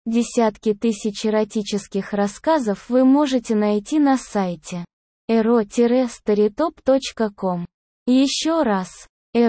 Десятки тысяч эротических рассказов вы можете найти на сайте ero-storytop.com. Еще раз,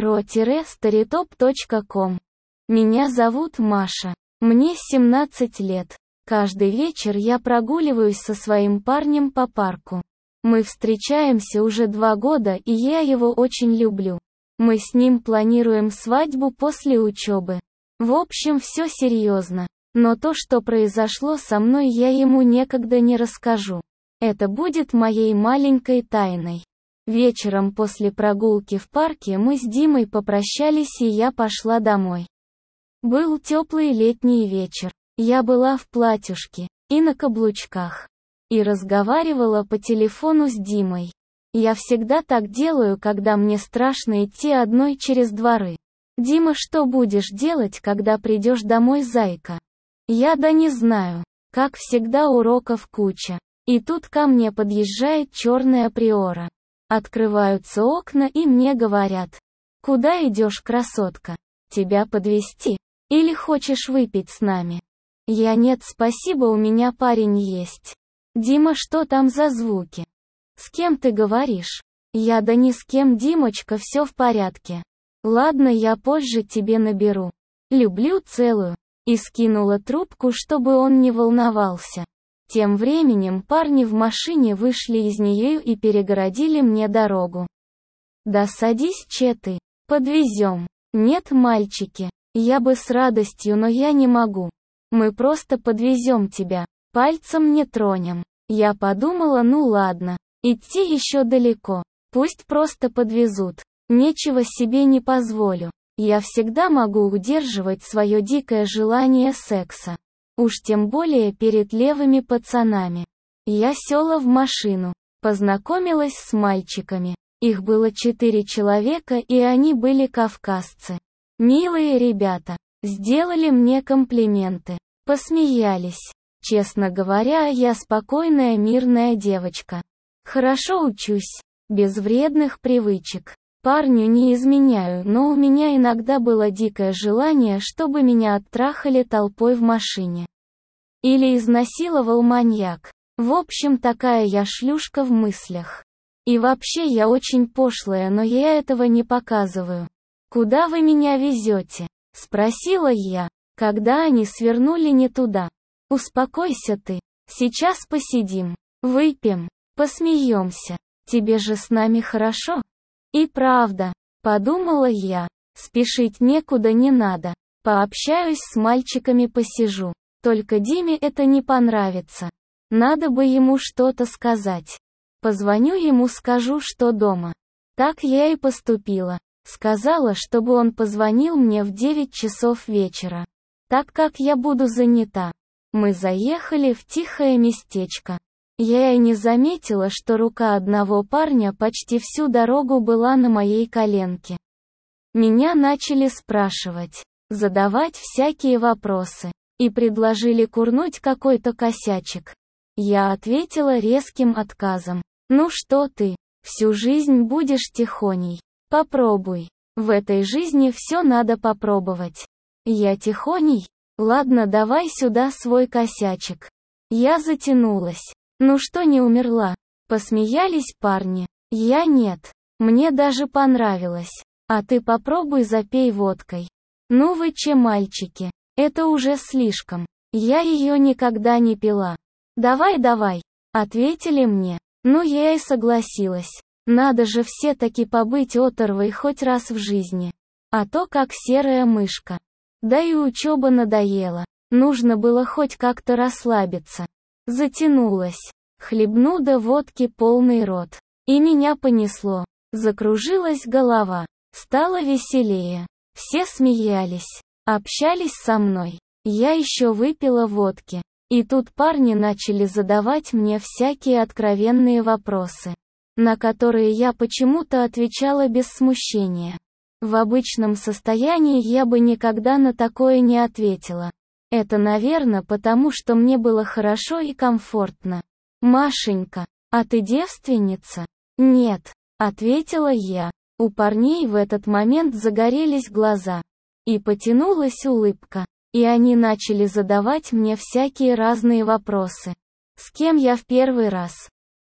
ero-storytop.com. Меня зовут Маша. Мне 17 лет. Каждый вечер я прогуливаюсь со своим парнем по парку. Мы встречаемся уже 2 года, и я его очень люблю. Мы с ним планируем свадьбу после учебы. В общем, все серьезно. Но то, что произошло со мной, я ему никогда не расскажу. Это будет моей маленькой тайной. Вечером после прогулки в парке мы с Димой попрощались, и я пошла домой. Был теплый летний вечер. Я была в платьюшке и на каблучках. И разговаривала по телефону с Димой. Я всегда так делаю, когда мне страшно идти одной через дворы. «Дима, что будешь делать, когда придешь домой, зайка?» Я да не знаю. Как всегда, уроков куча. И тут ко мне подъезжает черная приора. Открываются окна, и мне говорят: «Куда идешь, красотка? Тебя подвезти? Или хочешь выпить с нами?» Я: «Нет, спасибо, у меня парень есть». «Дима, что там за звуки? С кем ты говоришь?» Я: «Да ни с кем, Димочка, все в порядке. Ладно, я позже тебе наберу. Люблю, целую». И скинула трубку, чтобы он не волновался. Тем временем парни в машине вышли из нее и перегородили мне дорогу. «Да садись, че ты. Подвезем». «Нет, мальчики. Я бы с радостью, но я не могу. Мы просто подвезем тебя. Пальцем не тронем». Я подумала: ну ладно. Идти еще далеко. Пусть просто подвезут. Нечего себе не позволю. Я всегда могу удерживать свое дикое желание секса. Уж тем более перед левыми пацанами. Я села в машину. Познакомилась с мальчиками. Их было 4 человека, и они были кавказцы. Милые ребята. Сделали мне комплименты. Посмеялись. Честно говоря, я спокойная, мирная девочка. Хорошо учусь. Без вредных привычек. Парню не изменяю, но у меня иногда было дикое желание, чтобы меня оттрахали толпой в машине. Или изнасиловал маньяк. В общем, такая я шлюшка в мыслях. И вообще я очень пошлая, но я этого не показываю. «Куда вы меня везете?» — спросила я, когда они свернули не туда. «Успокойся ты. Сейчас посидим, выпьем, посмеемся. Тебе же с нами хорошо?» И правда, подумала я, спешить некуда, не надо. Пообщаюсь с мальчиками, посижу. Только Диме это не понравится. Надо бы ему что-то сказать. Позвоню ему, скажу, что дома. Так я и поступила. Сказала, чтобы он позвонил мне в 9 часов вечера. Так как я буду занята. Мы заехали в тихое местечко. Я и не заметила, что рука одного парня почти всю дорогу была на моей коленке. Меня начали спрашивать, задавать всякие вопросы. И предложили курнуть какой-то косячек. Я ответила резким отказом. «Ну что ты, всю жизнь будешь тихоней? Попробуй. В этой жизни все надо попробовать». Я: тихоней? Ладно, давай сюда свой косячек. Я затянулась. «Ну что, не умерла?» Посмеялись парни. Я: нет. Мне даже понравилось. А ты попробуй, запей водкой. Ну вы че, мальчики? Это уже слишком. Я ее никогда не пила. «Давай, давай», — ответили мне. Ну я и согласилась. Надо же все-таки побыть оторвой хоть раз в жизни. А то как серая мышка. Да и учеба надоела. Нужно было хоть как-то расслабиться. Затянулась. Хлебну до водки полный рот. И меня понесло. Закружилась голова. Стало веселее. Все смеялись. Общались со мной. Я еще выпила водки. И тут парни начали задавать мне всякие откровенные вопросы, на которые я почему-то отвечала без смущения. В обычном состоянии я бы никогда на такое не ответила. Это, наверное, потому что мне было хорошо и комфортно. «Машенька, а ты девственница?» «Нет», — ответила я. У парней в этот момент загорелись глаза. И потянулась улыбка. И они начали задавать мне всякие разные вопросы. С кем я в первый раз?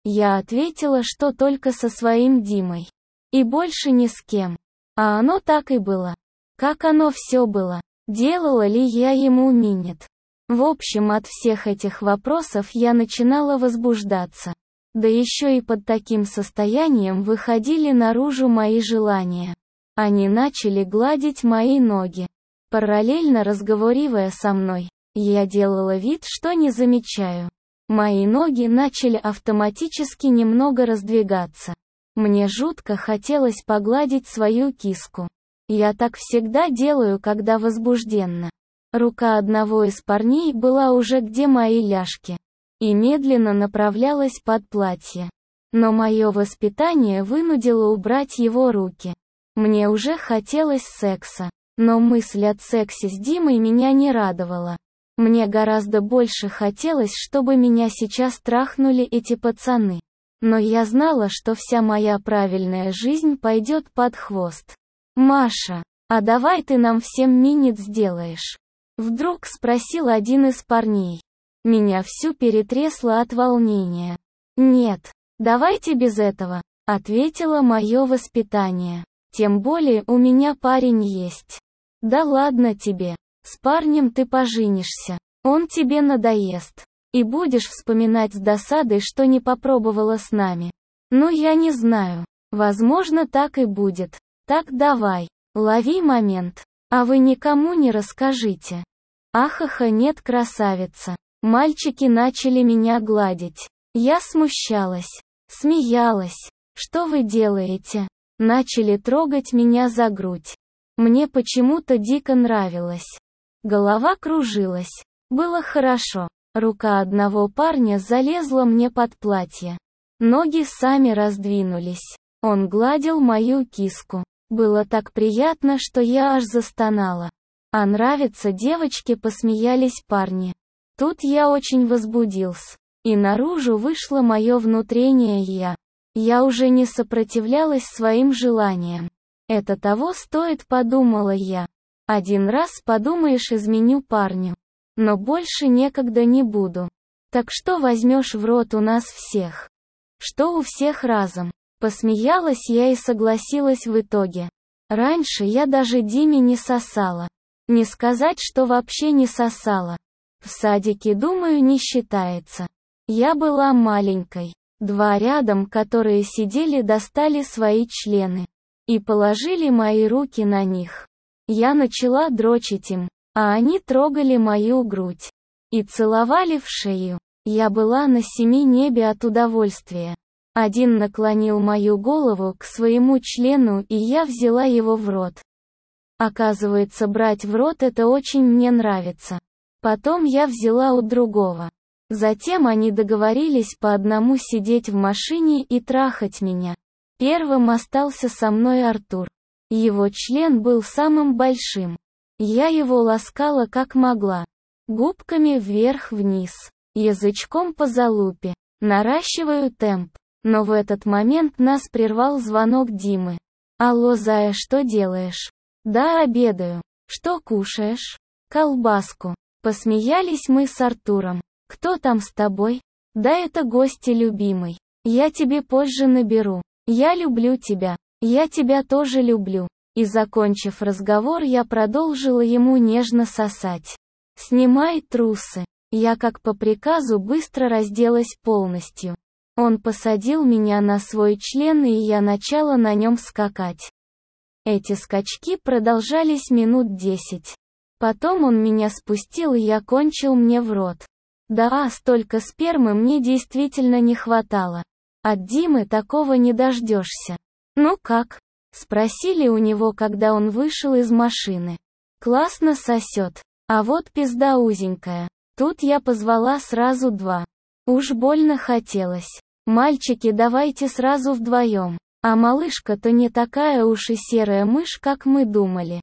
Я ответила, что только со своим Димой. И больше ни с кем. А оно так и было. Как оно все было? Делала ли я ему минет? В общем, от всех этих вопросов я начинала возбуждаться. Да еще и под таким состоянием выходили наружу мои желания. Они начали гладить мои ноги. Параллельно разговаривая со мной, я делала вид, что не замечаю. Мои ноги начали автоматически немного раздвигаться. Мне жутко хотелось погладить свою киску. Я так всегда делаю, когда возбужденна. Рука одного из парней была уже где мои ляжки. И медленно направлялась под платье. Но мое воспитание вынудило убрать его руки. Мне уже хотелось секса. Но мысль о сексе с Димой меня не радовала. Мне гораздо больше хотелось, чтобы меня сейчас трахнули эти пацаны. Но я знала, что вся моя правильная жизнь пойдет под хвост. «Маша, а давай ты нам всем минет сделаешь?» Вдруг спросил один из парней. Меня всю перетрясло от волнения. «Нет, давайте без этого», — ответило мое воспитание. «Тем более у меня парень есть». «Да ладно тебе, с парнем ты поженишься, он тебе надоест. И будешь вспоминать с досадой, что не попробовала с нами». «Ну я не знаю, возможно так и будет. Так давай, лови момент. А вы никому не расскажите». Ахаха, нет, красавица. Мальчики начали меня гладить. Я смущалась, смеялась. «Что вы делаете?» Начали трогать меня за грудь. Мне почему-то дико нравилось. Голова кружилась. Было хорошо. Рука одного парня залезла мне под платье. Ноги сами раздвинулись. Он гладил мою киску. Было так приятно, что я аж застонала. А нравится девочке, посмеялись парни. Тут я очень возбудился. И наружу вышло мое внутреннее я. Я уже не сопротивлялась своим желаниям. Это того стоит, подумала я. Один раз подумаешь, изменю парню. Но больше некогда не буду. Так что возьмешь в рот у нас всех? Что у всех разом? Посмеялась я и согласилась в итоге. Раньше я даже Диме не сосала. Не сказать, что вообще не сосала. В садике, думаю, не считается. Я была маленькой. Два рядом, которые сидели, достали свои члены. И положили мои руки на них. Я начала дрочить им, а они трогали мою грудь. И целовали в шею. Я была на семи небе от удовольствия. Один наклонил мою голову к своему члену, и я взяла его в рот. Оказывается, брать в рот это очень мне нравится. Потом я взяла у другого. Затем они договорились по одному сидеть в машине и трахать меня. Первым остался со мной Артур. Его член был самым большим. Я его ласкала как могла. Губками вверх-вниз, язычком по залупе. Наращиваю темп. Но в этот момент нас прервал звонок Димы. «Алло, Зая, что делаешь?» «Да, обедаю». «Что кушаешь?» «Колбаску». Посмеялись мы с Артуром. «Кто там с тобой?» «Да это гости, любимый. Я тебе позже наберу. Я люблю тебя. Я тебя тоже люблю». И закончив разговор, я продолжила ему нежно сосать. «Снимай трусы». Я как по приказу быстро разделась полностью. Он посадил меня на свой член, и я начала на нем скакать. Эти скачки продолжались минут 10. Потом он меня спустил, и я кончил мне в рот. Да, столько спермы мне действительно не хватало. От Димы такого не дождешься. «Ну как?» — спросили у него, когда он вышел из машины. «Классно сосет. А вот пизда узенькая». Тут я позвала сразу два. Уж больно хотелось. «Мальчики, давайте сразу вдвоем. А малышка-то не такая уж и серая мышь, как мы думали».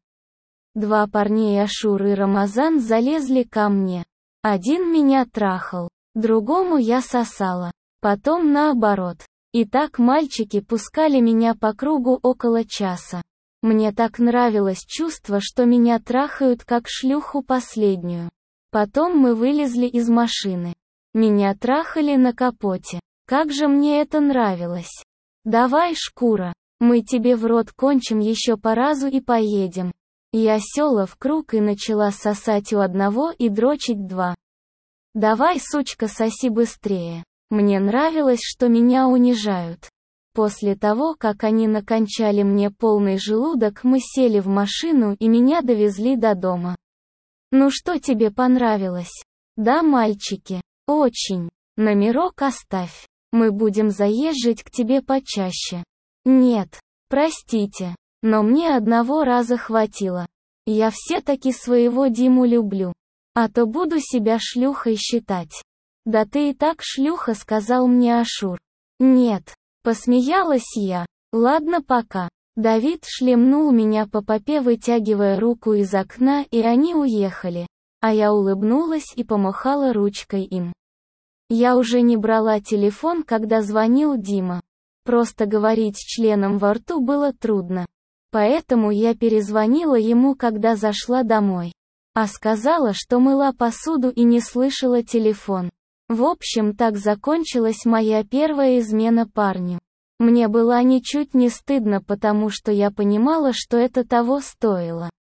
Два парней, Ашур и Рамазан, залезли ко мне. Один меня трахал, другому я сосала. Потом наоборот. И так мальчики пускали меня по кругу около часа. Мне так нравилось чувство, что меня трахают как шлюху последнюю. Потом мы вылезли из машины. Меня трахали на капоте. Как же мне это нравилось. Давай, шкура, мы тебе в рот кончим еще по разу и поедем. Я села в круг и начала сосать у одного и дрочить два. Давай, сучка, соси быстрее. Мне нравилось, что меня унижают. После того, как они накончали мне полный желудок, мы сели в машину и меня довезли до дома. Ну что тебе понравилось? Да, мальчики? Очень. Номерок оставь. Мы будем заезжать к тебе почаще. Нет. Простите. Но мне одного раза хватило. Я все-таки своего Диму люблю. А то буду себя шлюхой считать. Да ты и так шлюха, сказал мне Ашур. Нет. Посмеялась я. Ладно, пока. Давид шлемнул меня по попе, вытягивая руку из окна, и они уехали. А я улыбнулась и помахала ручкой им. Я уже не брала телефон, когда звонил Дима. Просто говорить с членом во рту было трудно. Поэтому я перезвонила ему, когда зашла домой. А сказала, что мыла посуду и не слышала телефон. В общем, так закончилась моя первая измена парню. Мне было ничуть не стыдно, потому что я понимала, что это того стоило.